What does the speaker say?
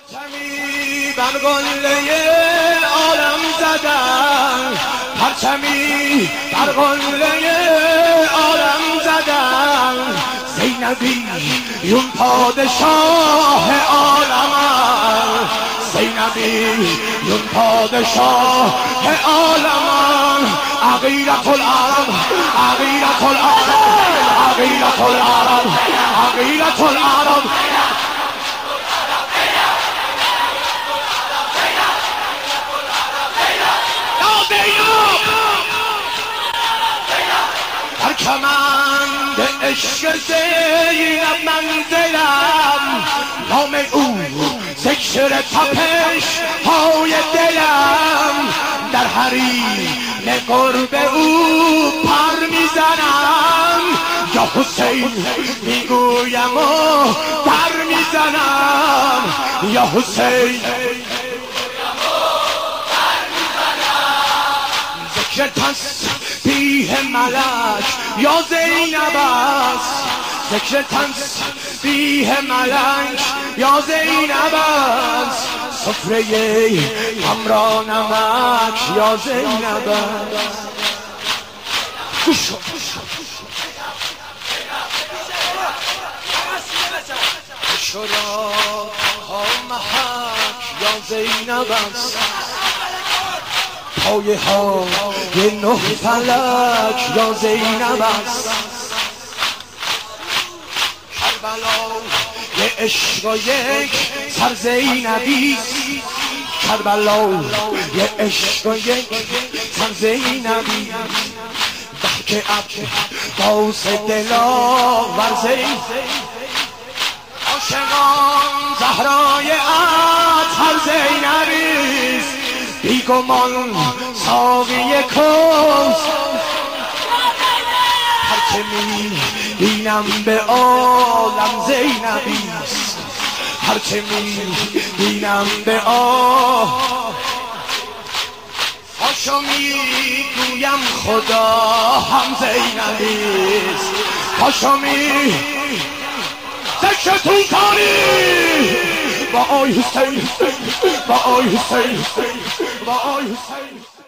پرچمی بر قله عالم زدن، پرچمی بر قله عالم زدن. زینبی یون پادشاه عالم، زینبی یون پادشاه عالم. عقیلة العرب، عقیلة العرب، عقیلة العرب، عقیلة العرب. در کمند عشق زینب منزلم، نام او ذکر تپش های دلم. در حریم قرب او پر میزنم، یا حسین میگویم و پر میزنم، یا حسین ذکر تسبیح ملک یا زینب است، ذکر تسبیح ملک یا زینب است. سفره غم نمک یا زینب است. شراب ها محک یا زینب است. پایه ها یه نه فلک یا زینب است. کربلا یه عشق و یک سر زینبی است، کربلا یه عشق و یک سر زینبی. بحک عباس دلاور زینب، عاشقان زهرای اطهر زینبی است. بیگمان ساقی کوثر، هر که میبینم به عالم زینبی است، هر که میبینم به هاشو میگویم خدا هم زینبی است. هاشو ذکرتون کنی با آی حسین، با آی حسین، با آی حسین.